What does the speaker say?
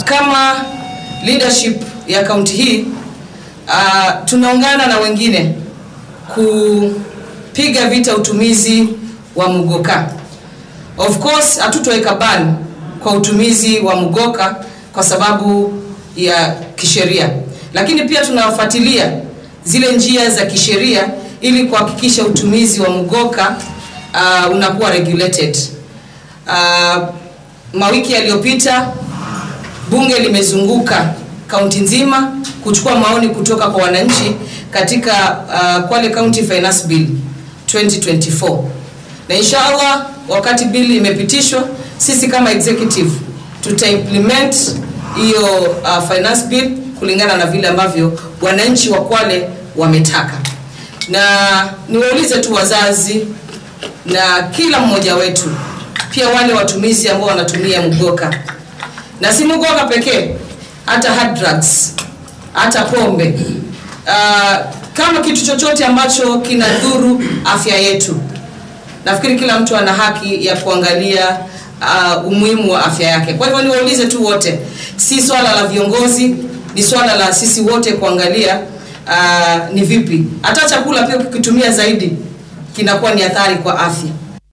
kama leadership ya kaunti hii tunaungana na wengine kupiga vita utumizi wa mugoka. Of course hatutoweka ban kwa utumizi wa mugoka kwa sababu ya kisheria, lakini pia tunafuatilia zile njia za kisheria ili kuhakikisha utumizi wa mugoka unakuwa regulated. Mawiki yaliyopita bunge limezunguka kaunti nzima kuchukua maoni kutoka kwa wananchi katika Kwale County Finance Bill 2024, na inshallah wakati bill imepitishwa, sisi kama executive tutaimplement hiyo finance bill kulingana na vile ambavyo wananchi wa Kwale wametaka. Na niwaulize tu wazazi na kila mmoja wetu, pia wale watumizi ambao wanatumia mugoka, na si mugoka pekee, hata hard drugs, hata pombe, kama kitu chochote ambacho kinadhuru afya yetu, nafikiri kila mtu ana haki ya kuangalia umuhimu wa afya yake. Kwa hivyo niwaulize tu wote, si swala la viongozi, ni swala la sisi wote kuangalia ni vipi hata chakula pia ukitumia zaidi kinakuwa ni athari kwa afya.